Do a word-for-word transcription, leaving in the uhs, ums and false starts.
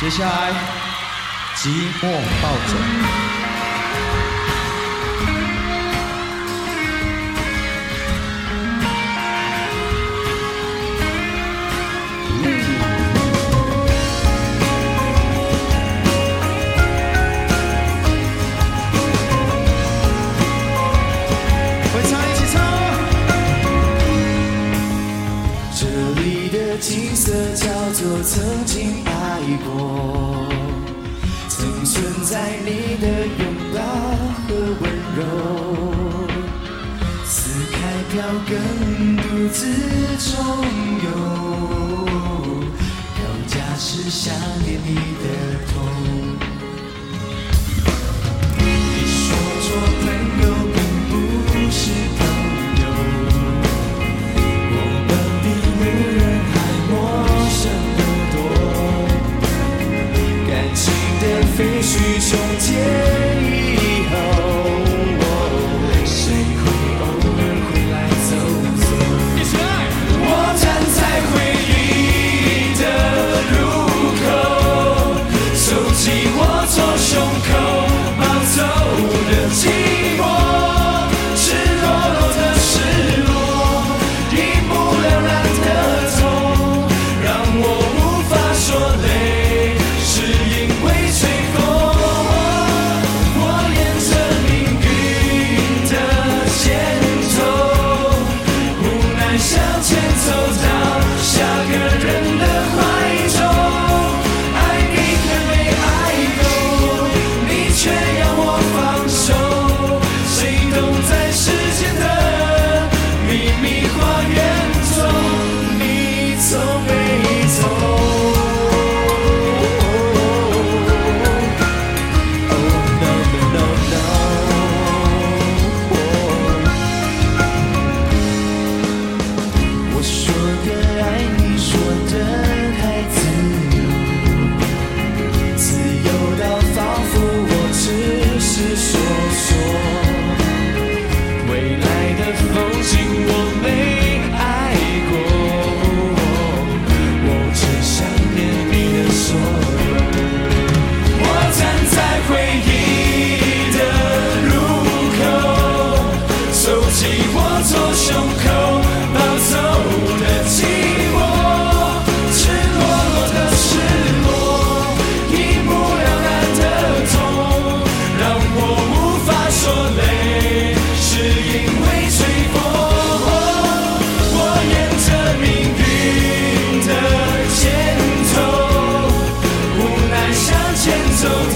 接下来，寂寞抱枕。会唱一起唱。这里的景色叫做曾经爱过，曾存在你的拥抱和温柔，撕开票根独自重游，票价是想念你的痛。你说做朋友并不是朋友，我们比路人还陌生得多，感情的废墟重建以后，谁会偶尔回来走走？我站在回忆的路口，收起我左胸口抱走的寂寞，赤裸裸的失落，一目了然的痛，让我无法说累，是因为吹风。我沿着命运的线头，无奈向前走到下个人的怀中，爱你还没爱够，你却要我放手，谁懂在时间的秘密花园中，你走没走？Oh no no no no， 我说的爱你说的太自由，自由到仿佛我只是说说，未来的风景我没爱过，我只想念你的所有。我站在回忆的路口，收起我左胸口抱走的寂寞，赤裸裸的失落，一目了然的痛，让我无法说累，是因为吹风。我沿着命运的箭头，无奈向前走